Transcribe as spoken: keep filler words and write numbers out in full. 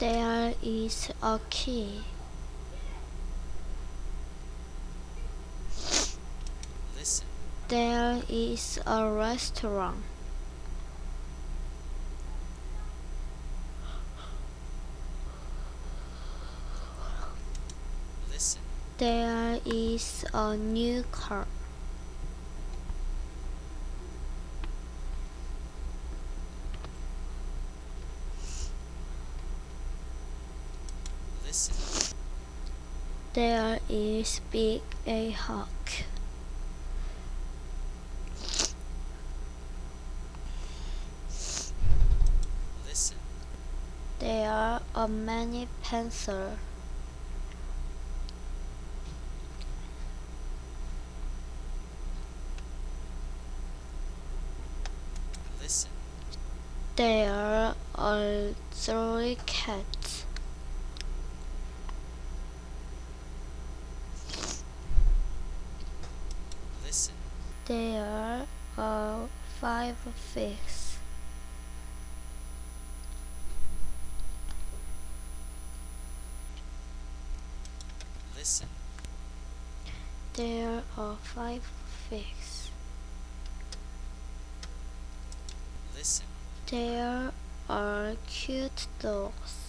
There is a key. Listen. There is a restaurant. Listen. There is a new car. Listen. There is big a hawk. Listen. There are many pencils. Listen. There are three cats. Listen. There are five fish. Listen. There are five fish. Listen. There are cute dogs.